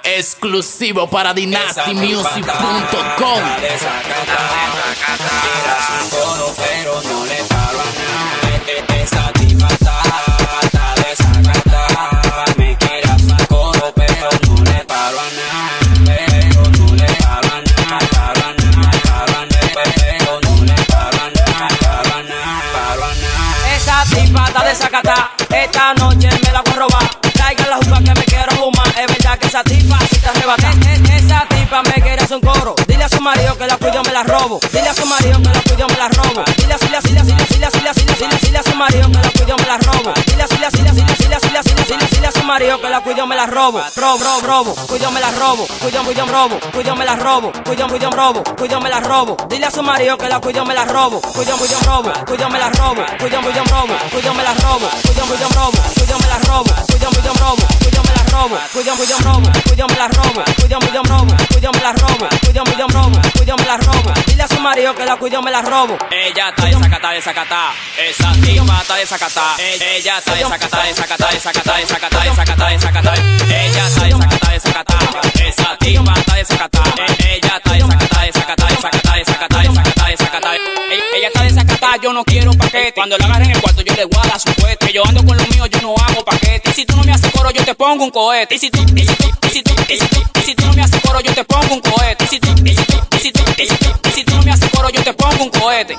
exclusivo para dynastymusic.com. Tiras un coro pero no le paro a nada. Esa tipa está desacatada. Me quieras un coro pero no le paro a nada. Pero no le paro a nada, pero no le paro a nada. Esa tipa está desacatada. Esta noche me la voy a robar. Traigan la juca que me quiero fumar. Es verdad que esa tipa sí te arrebata. Esa tipa me quiere hacer un coro. Dile a su marido que la cuido, me la robo. Dile a su marido que la cuido, me la robo. Dile a su marido que la cuido, me la robo. Dile a su marido que la cuido, me la robo. Robo, cuido, me la robo. Cuido, me la robo. Cuido, me la robo. Dile a su marido que la cuido, me la robo. Cuido, me la robo. Cuido, me la robo. Cuido, me la robo. Cuido, me la robo. Cuido, me la robo. Cuido, me la robo. Cuido, me la robo. Cuido, me la robo. Cuido, me la robo. Cuido, me la robo. Cuido, me la robo. Cuido, me la robo. Cuido, me la robo. Dile a su marido que la cuido, me la robo. Ella está desacatada. Esa tipa está desacatada. Ella está desacatada. Ella está desacatada. Esa tipa está desacatada. Ella está desacatada. Ella está desacatada, yo no quiero paquete. Cuando la agarren en el cuarto yo le voy a dar su pueste. Yo ando con lo mío, yo no hago paquete. Y si tú no me haces coro yo te pongo un cohete. Y si tú no me haces coro yo te pongo un cohete. Y si tú no me haces coro yo te pongo un cohete.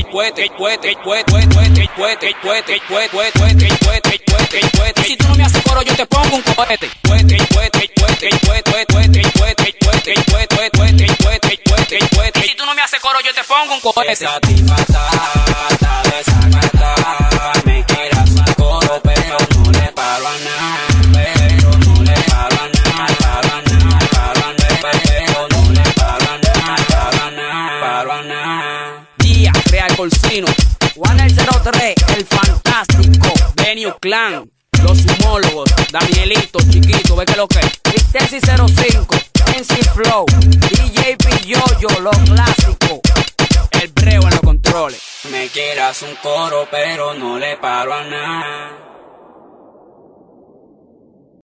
Y si tú no me haces coro yo te pongo un cohete. Y si tú no me haces coro yo te pongo un cohete. Esa tipa está desacatada. Me quiere hacer coro pero no le paro a nada. Pero no le paro a nada. Pero no le paro a nada. Día, Real Corsino, Juan el 03, el fantástico. Venue Clan, los humólogos, Danielito, chiquito, ve que lo que. Vitex 05, NC Flow, DJ Pilloyo, lo clásico. El breo en los controles. Me quieras un coro pero no le paro a nada.